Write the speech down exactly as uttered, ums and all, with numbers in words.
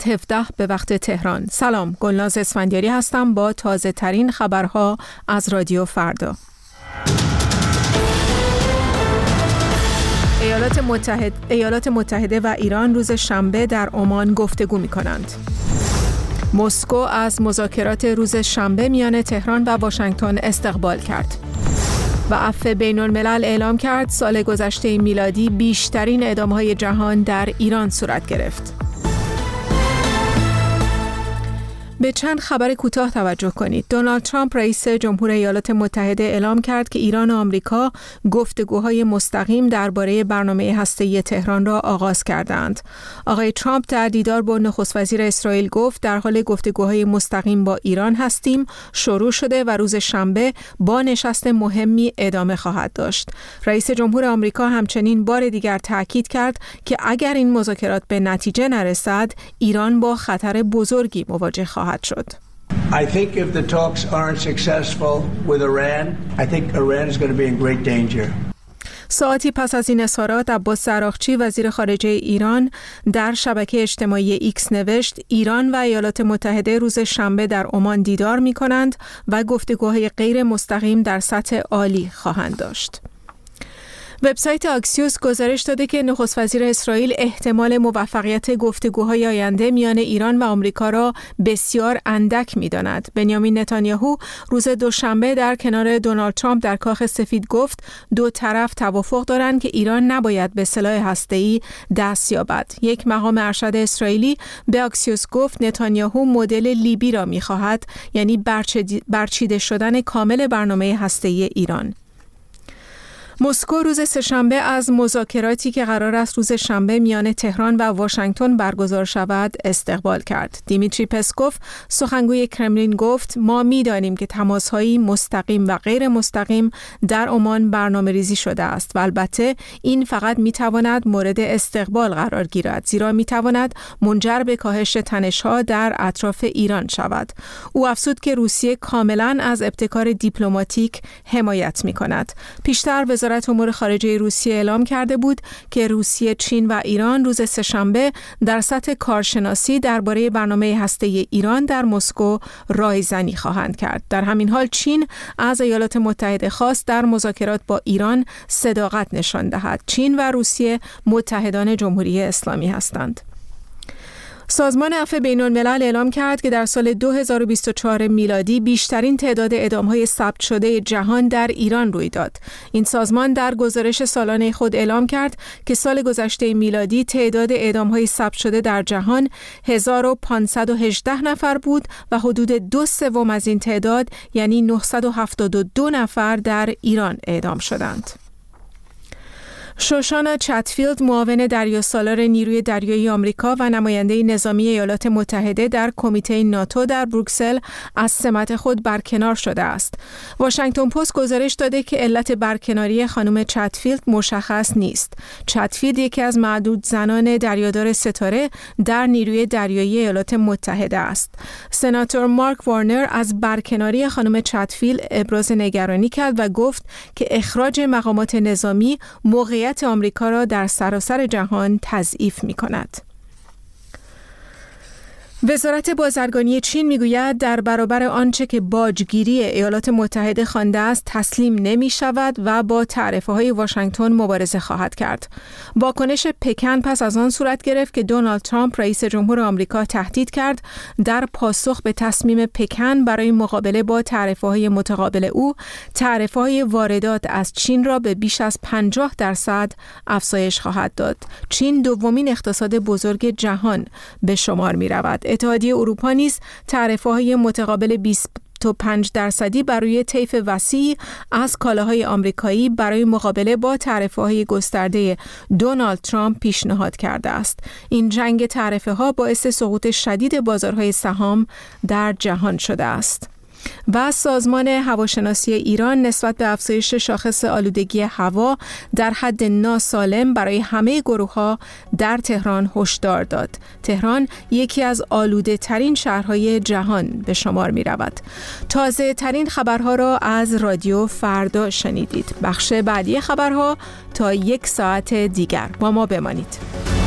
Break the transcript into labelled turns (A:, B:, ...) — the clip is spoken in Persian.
A: است هفده به وقت تهران. سلام، گلناز اسفندیاری هستم با تازه ترین خبرها از رادیو فردا. ایالات متحد ایالات متحده و ایران روز شنبه در عمان گفتگو می‌کنند. مسکو از مذاکرات روز شنبه میان تهران و واشنگتن استقبال کرد. و عفو بین الملل اعلام کرد سال گذشته میلادی بیشترین اعدام‌های جهان در ایران صورت گرفت. به چند خبر کوتاه توجه کنید. دونالد ترامپ رئیس جمهور ایالات متحده اعلام کرد که ایران و آمریکا گفتگوهای مستقیم درباره برنامه هسته‌ای تهران را آغاز کردند. آقای ترامپ در دیدار با نخست وزیر اسرائیل گفت در حال گفتگوهای مستقیم با ایران هستیم، شروع شده و روز شنبه با نشست مهمی ادامه خواهد داشت. رئیس جمهور آمریکا همچنین بار دیگر تاکید کرد که اگر این مذاکرات به نتیجه نرسد، ایران با خطر بزرگی مواجه خواهد شد.
B: I think if the talks aren't successful with Iran, I think Iran is going to be in great danger.
A: ساعتی پس از این اظهارات عباس عراقچی وزیر خارجه ایران در شبکه اجتماعی ایکس نوشت ایران و ایالات متحده روز شنبه در عمان دیدار می‌کنند و گفتگوهای غیر مستقیم در سطح عالی خواهند داشت. وبسایت آکسیوس گزارش داده که نخست وزیر اسرائیل احتمال موفقیت گفتگوهای آینده میان ایران و آمریکا را بسیار اندک می‌داند. بنیامین نتانیاهو روز دوشنبه در کنار دونالد ترامپ در کاخ سفید گفت دو طرف توافق دارند که ایران نباید به سلاح هسته‌ای دست یابد. یک مقام ارشد اسرائیلی به آکسیوس گفت نتانیاهو مدل لیبی را می‌خواهد، یعنی برچیده شدن کامل برنامه هسته‌ای ایران. مسکو روز سه‌شنبه از مذاکراتی که قرار است روز شنبه میان تهران و واشنگتن برگزار شود استقبال کرد. دیمیتری پسکوف سخنگوی کرملین گفت ما می‌دانیم که تماس‌های مستقیم و غیر مستقیم در عمان برنامه‌ریزی شده است و البته این فقط می‌تواند مورد استقبال قرار گیرد، زیرا می‌تواند منجر به کاهش تنش‌ها در اطراف ایران شود. او افزود که روسیه کاملاً از ابتکار دیپلماتیک حمایت می‌کند. پیشتر وزارت امور خارجه روسیه اعلام کرده بود که روسیه، چین و ایران روز سه‌شنبه در سطح کارشناسی درباره برنامه هسته‌ای ایران در مسکو رایزنی خواهند کرد. در همین حال چین از ایالات متحده خواست در مذاکرات با ایران صداقت نشان دهد. چین و روسیه متحدان جمهوری اسلامی هستند. سازمان عفو بین الملل اعلام کرد که در سال دو هزار و بیست و چهار میلادی بیشترین تعداد اعدام‌های ثبت شده جهان در ایران روی داد. این سازمان در گزارش سالانه خود اعلام کرد که سال گذشته میلادی تعداد اعدام‌های ثبت شده در جهان هزار و پانصد و هجده نفر بود و حدود دو سوم از این تعداد یعنی نهصد و هفتاد و دو نفر در ایران اعدام شدند. شوشانا چتفیلد معاون دریاسالار نیروی دریایی آمریکا و نماینده نظامی ایالات متحده در کمیته ناتو در بروکسل از سمت خود برکنار شده است. واشنگتن پست گزارش داده که علت برکناری خانم چتفیلد مشخص نیست. چتفیلد یکی از معدود زنان دریادار ستاره در نیروی دریایی ایالات متحده است. سناتور مارک وارنر از برکناری خانم چتفیلد ابراز نگرانی کرد و گفت که اخراج مقامات نظامی موقعیت آمریکا را در سراسر جهان تضعیف می‌کند. وزارت بازرگانی چین میگوید در برابر آنچه که باجگیری ایالات متحده خوانده است تسلیم نمی شود و با تعرفه‌های واشنگتن مبارزه خواهد کرد. واکنش پکن پس از آن صورت گرفت که دونالد ترامپ رئیس جمهور آمریکا تهدید کرد در پاسخ به تصمیم پکن برای مقابله با تعرفه‌های متقابل او تعرفه‌های واردات از چین را به بیش از پنجاه درصد افزایش خواهد داد. چین دومین اقتصاد بزرگ جهان به شمار می‌رود. اتحادیه اروپا نیز تعرفه‌های متقابل بیست و پنج درصدی برای طیف وسیعی از کالاهای آمریکایی برای مقابله با تعرفه‌های گسترده دونالد ترامپ پیشنهاد کرده است. این جنگ تعرفه‌ها باعث سقوط شدید بازارهای سهام در جهان شده است. و سازمان هواشناسی ایران نسبت به افزایش شاخص آلودگی هوا در حد ناسالم برای همه گروه‌ها در تهران هشدار داد. تهران یکی از آلوده ترین شهرهای جهان به شمار می رود. تازه ترین خبرها را از رادیو فردا شنیدید. بخش بعدی خبرها تا یک ساعت دیگر با ما بمانید.